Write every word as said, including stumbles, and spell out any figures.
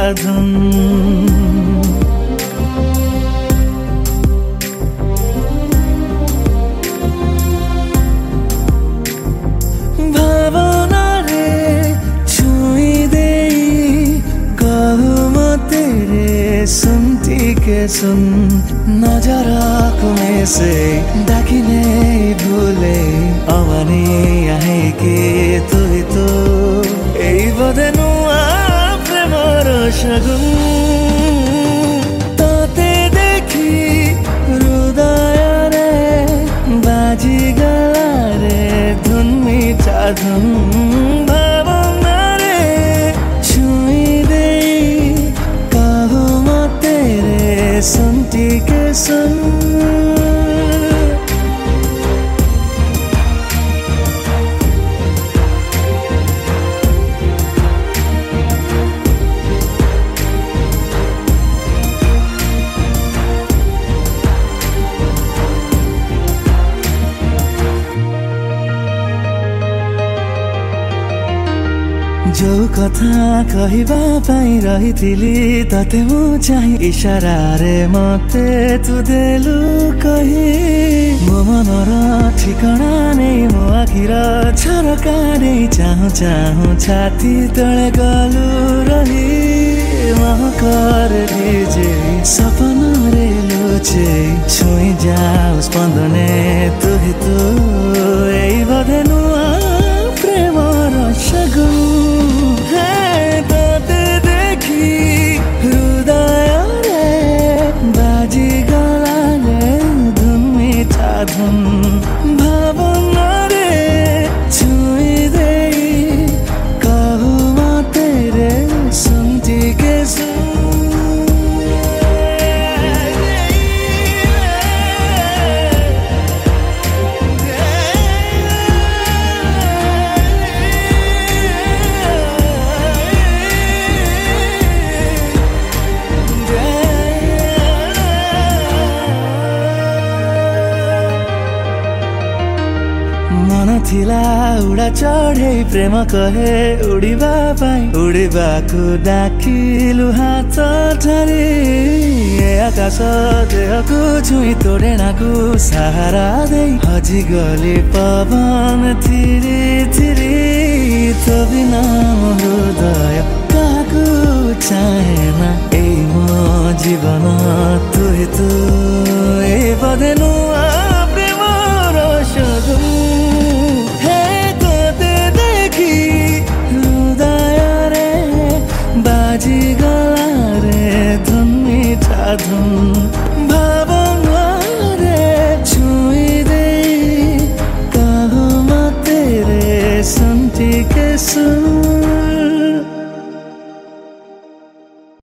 धुन भावनारे छुईदे कहूँ म तेरे सुनती के सुन नजराको में से डाकिने भूले अवनी आहे के तू ही तो এই বদে নুয়া প্রেমর সগুন তাতে দেখি হৃদয়রে বাজি গলারে ধুন মিঠা ধুন ভাবনারে ছুঁই দেই কাহু মা তেরে सुनती के सुन जो कथा कहवा पाई रही तते मु चाहि इशारारे मते तू देलु कही मो मनर ठिकଣା नहीं मो आखिर झरकारे चाहूँ चाहूँ छाती तले गलु रही महकर भिजे सपनारे लुचे छुई जाऊ स्पंदने तू ही तो এই বদে নুয়া প্রেমর সগুন धुन भावनारे छुई देई कहूँ म तेरे सुनती के सुन मन थिला उड़ा चढ़े प्रेम कहे उड़ीबा पाई उड़ीबा को डाकिलु हाथ धरी ए आकाश देह को छुई तोड़ेना को सहारा दे हजी गली पवन थिरी थिरी तो बिना हृदय काकु चाहेना ए मो जीवन तू ही तो ए बदे नुआ प्रेमर सगुन बाजी गलारे धुन मिठा धुन